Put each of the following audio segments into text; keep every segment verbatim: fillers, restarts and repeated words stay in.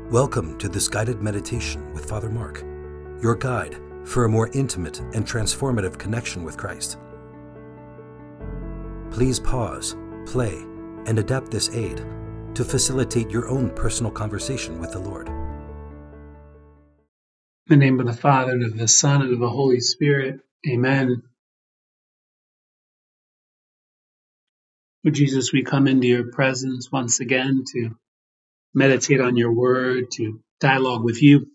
Welcome to this guided meditation with Father Mark, your guide for a more intimate and transformative connection with Christ. Please pause, play, and adapt this aid to facilitate your own personal conversation with the Lord. In the name of the Father, and of the Son, and of the Holy Spirit. Amen. Lord Jesus, we come into your presence once again to meditate on your word, to dialogue with you,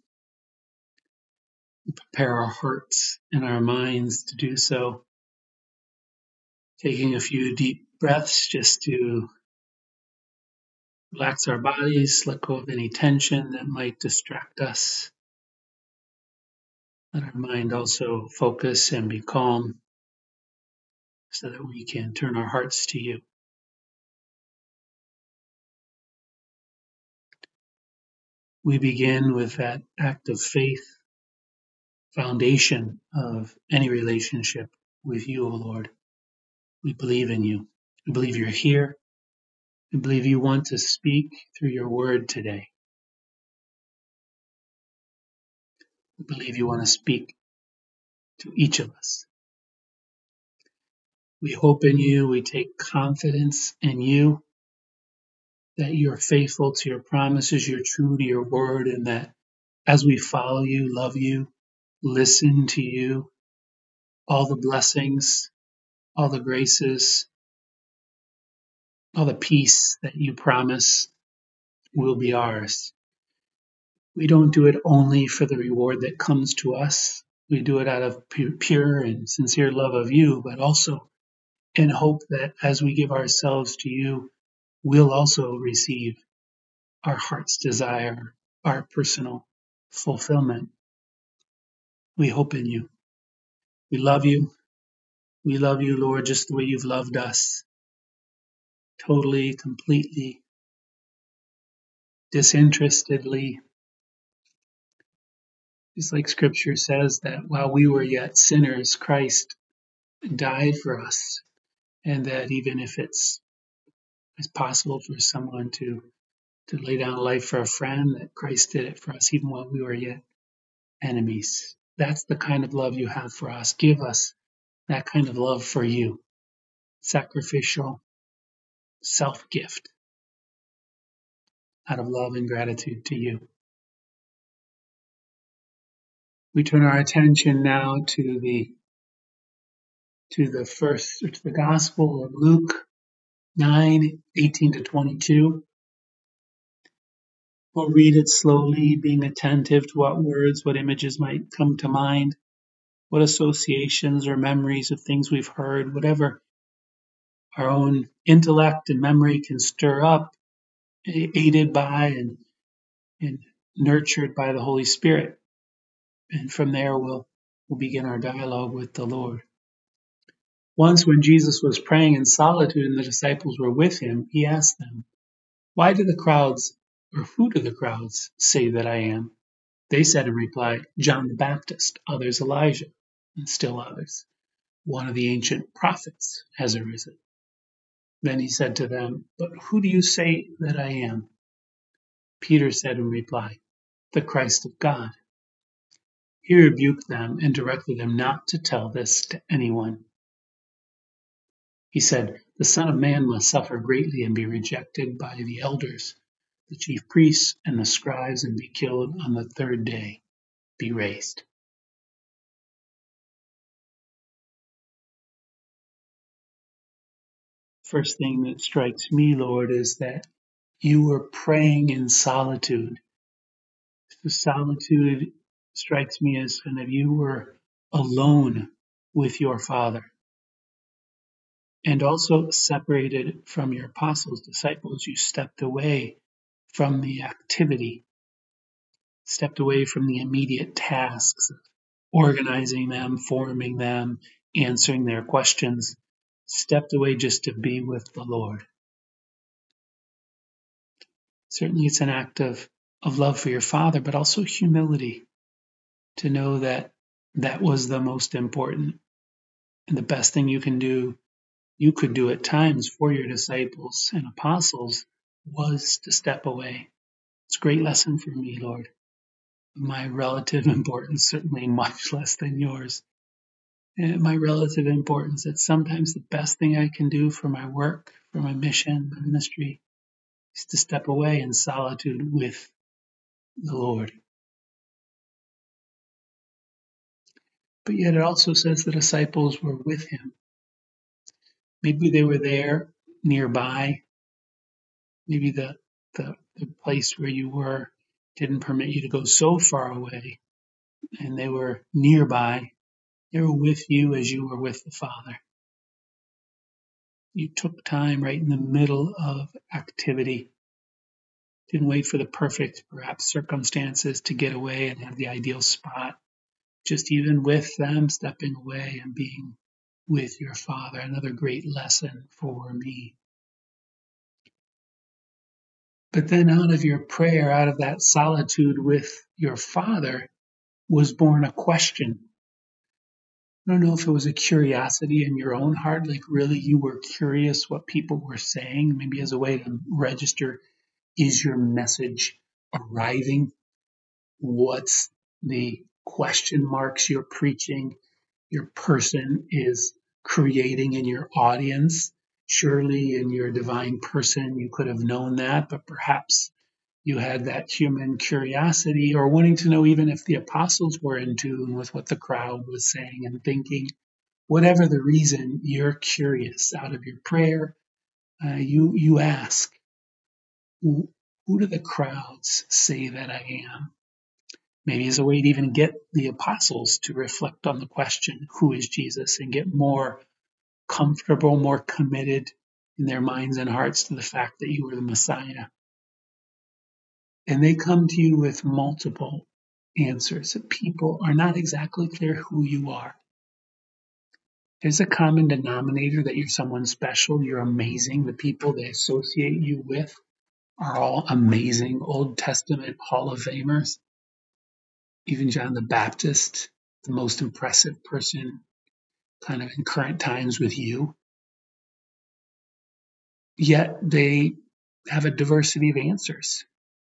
prepare our hearts and our minds to do so. Taking a few deep breaths just to relax our bodies, let go of any tension that might distract us. Let our mind also focus and be calm so that we can turn our hearts to you. We begin with that act of faith, foundation of any relationship with you, O Lord. We believe in you. We believe you're here. We believe you want to speak through your word today. We believe you want to speak to each of us. We hope in you. We take confidence in you that you're faithful to your promises, you're true to your word, and that as we follow you, love you, listen to you, all the blessings, all the graces, all the peace that you promise will be ours. We don't do it only for the reward that comes to us. We do it out of pure and sincere love of you, but also in hope that as we give ourselves to you, we'll also receive our heart's desire, our personal fulfillment. We hope in you. We love you. We love you, Lord, just the way you've loved us. Totally, completely, disinterestedly. Just like Scripture says that while we were yet sinners, Christ died for us. And that even if it's, it's possible for someone to, to lay down life for a friend, that Christ did it for us even while we were yet enemies. That's the kind of love you have for us. Give us that kind of love for you. Sacrificial self-gift out of love and gratitude to you. We turn our attention now to the to the first to the Gospel of Luke nine, eighteen to twenty-two. We'll read it slowly, being attentive to what words, what images might come to mind, what associations or memories of things we've heard, whatever our own intellect and memory can stir up, aided by and, and nurtured by the Holy Spirit. And from there, we'll, we'll begin our dialogue with the Lord. Once when Jesus was praying in solitude and the disciples were with him, he asked them, "Why do the crowds, or who do the crowds say that I am?" They said in reply, "John the Baptist, others Elijah, and still others, one of the ancient prophets has arisen." Then he said to them, "But who do you say that I am?" Peter said in reply, "The Christ of God." He rebuked them and directed them not to tell this to anyone. He said, "The Son of Man must suffer greatly and be rejected by the elders, the chief priests, and the scribes, and be killed on the third day, be raised." First thing that strikes me, Lord, is that you were praying in solitude. So solitude strikes me as kind of you were alone with your Father. And also separated from your apostles, disciples, you stepped away from the activity, stepped away from the immediate tasks of organizing them, forming them, answering their questions, stepped away just to be with the Lord. Certainly it's an act of, of love for your Father, but also humility to know that that was the most important and the best thing you can do, you could do at times for your disciples and apostles was to step away, It's a great lesson for me, Lord. My relative importance, certainly much less than yours. And my relative importance, that sometimes the best thing I can do for my work, for my mission, my ministry, is to step away in solitude with the Lord. But yet it also says the disciples were with him. Maybe they were there nearby. Maybe the, the, the place where you were didn't permit you to go so far away, and they were nearby. They were with you as you were with the Father. You took time right in the middle of activity. Didn't wait for the perfect, perhaps, circumstances to get away and have the ideal spot. Just even with them, stepping away and being with your Father. Another great lesson for me. But then out of your prayer, out of that solitude with your Father, was born a question. I don't know if it was a curiosity in your own heart, like really you were curious what people were saying, maybe as a way to register, is your message arriving? What's the question marks you're preaching, your person is creating in your audience? Surely in your divine person you could have known that, but perhaps you had that human curiosity or wanting to know even if the apostles were in tune with what the crowd was saying and thinking. Whatever the reason, you're curious. Out of your prayer, uh, you you ask, who, who do the crowds say that I am? Maybe as a way to even get the apostles to reflect on the question, who is Jesus, and get more comfortable, more committed in their minds and hearts to the fact that you are the Messiah. And they come to you with multiple answers. People are not exactly clear who you are. There's a common denominator that you're someone special, you're amazing. The people they associate you with are all amazing Old Testament Hall of Famers. Even John the Baptist, the most impressive person kind of in current times with you. Yet they have a diversity of answers.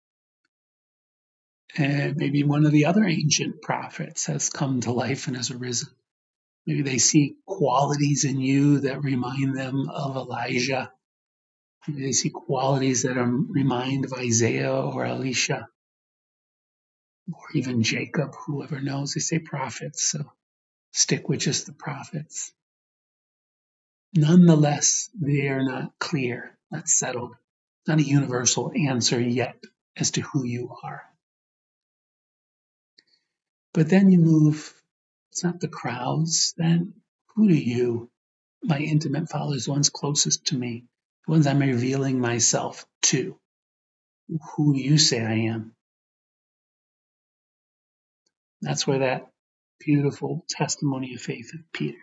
And maybe one of the other ancient prophets has come to life and has arisen. Maybe they see qualities in you that remind them of Elijah. Maybe they see qualities that are, remind of Isaiah or Elisha, or even Jacob, whoever knows. They say prophets, so stick with just the prophets. Nonetheless, they are not clear, not settled, not a universal answer yet as to who you are. But then you move, it's not the crowds, then who do you, my intimate followers, the ones closest to me, the ones I'm revealing myself to, who do you say I am? That's where that beautiful testimony of faith of Peter,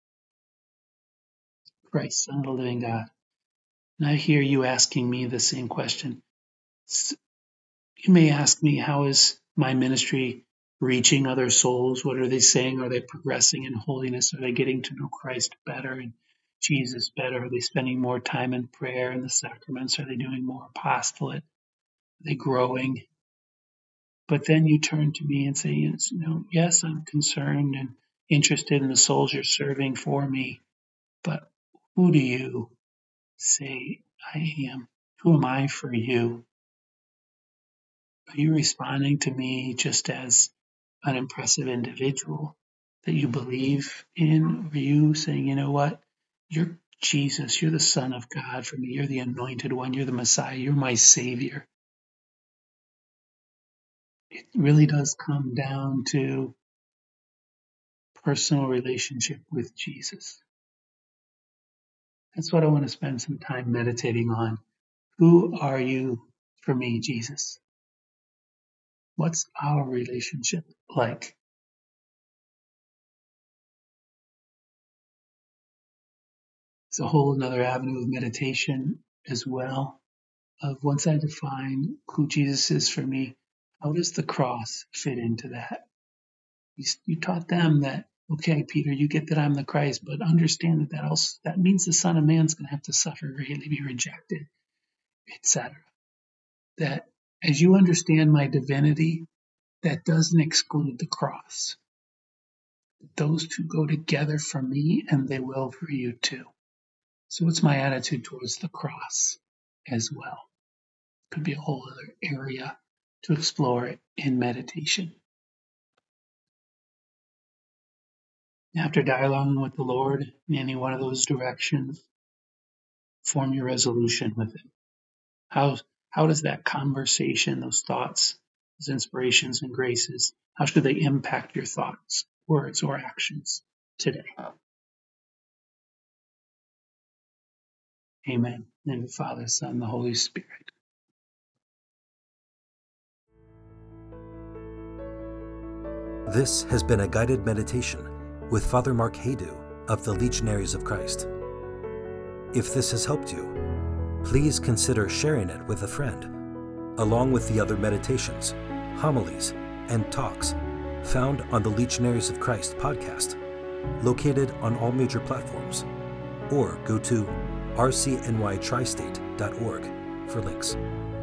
Christ, Son of the living God. And I hear you asking me the same question. You may ask me, how is my ministry reaching other souls? What are they saying? Are they progressing in holiness? Are they getting to know Christ better and Jesus better? Are they spending more time in prayer and the sacraments? Are they doing more apostolate? Are they growing? But then you turn to me and say, you know, yes, I'm concerned and interested in the souls you're serving for me, but who do you say I am? Who am I for you? Are you responding to me just as an impressive individual that you believe in? Are you saying, you know what? You're Jesus. You're the Son of God for me. You're the anointed one. You're the Messiah. You're my Savior. It really does come down to personal relationship with Jesus. That's what I want to spend some time meditating on. Who are you for me, Jesus? What's our relationship like? It's a whole another avenue of meditation as well. Of once I define who Jesus is for me, how does the cross fit into that? You, you taught them that, okay, Peter, you get that I'm the Christ, but understand that that also that means the Son of Man's going to have to suffer greatly, be rejected, et cetera. That As you understand my divinity, that doesn't exclude the cross. Those two go together for me, and they will for you too. So what's my attitude towards the cross as well? Could be a whole other area to explore in meditation. After dialoguing with the Lord in any one of those directions, form your resolution with it. How, how does that conversation, those thoughts, those inspirations and graces, how should they impact your thoughts, words, or actions today? Amen. In the name of the Father, Son, and the Holy Spirit. This has been a guided meditation with Father Mark Haydu of the Legionaries of Christ. If this has helped you, please consider sharing it with a friend, along with the other meditations, homilies, and talks found on the Legionaries of Christ podcast, located on all major platforms, or go to r c n y tristate dot org for links.